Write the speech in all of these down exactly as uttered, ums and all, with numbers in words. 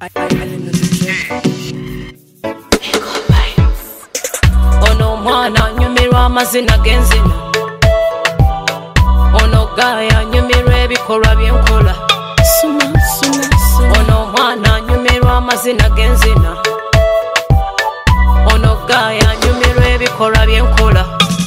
Ono mwana nyumirwa amazina g'enzina, ono gaaya nyumirwa ebikolwa byenkola. Ono mwana nyumirwa amazina g'enzina, ono gaaya nyumirwa ebikolwa byenkola.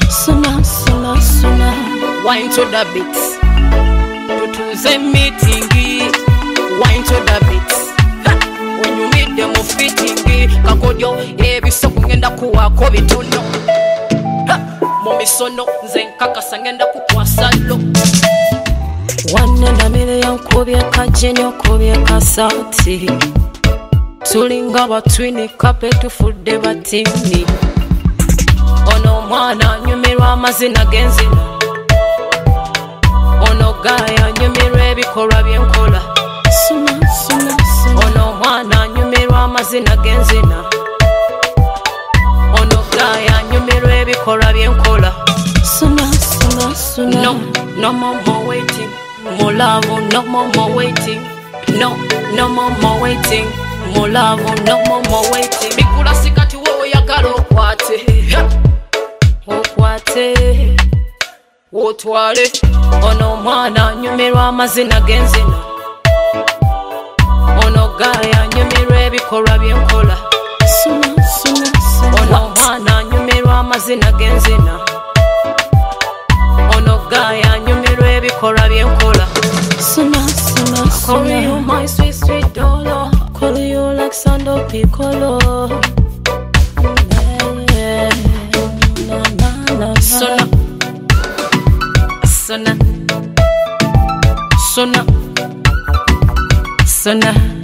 Wine to the beats, tutuze meetingi. Wine to the beats, when you meet them of fitting kakodyo ebisoko ngenda kuwako bitono mu misono nze nkakasa ngenda kukwasalo. One in a million kubye kajinyo kubye kasati, tulinga batwini kape tufudde batini. Ono mwana nyumirwa amazina g'enzina, ono gaaya nyumirwa ebikolwa byenkola. Ono mwana nyumirwa amazina g'enzina, ono gaaya nyumirwa ebikolwa byenkola. No, no more more waiting, more love, no more more waiting. No, no more more waiting, more love, no more more waiting. Bikula sikati wowe yagala okwate, okwate, otwale. Ono mwana nyumirwa amazina g'enzina, ono gaaya nyumirwa ebikolwa byenkola. Ono mwana nyumirwa amazina g'enzina, ono gaaya nyumirwa ebikolwa byenkola. Call you my sweet sweet dollar, call you Alexander Piccolo. Yeah, na, na, na. Sona, sona, sona, sona.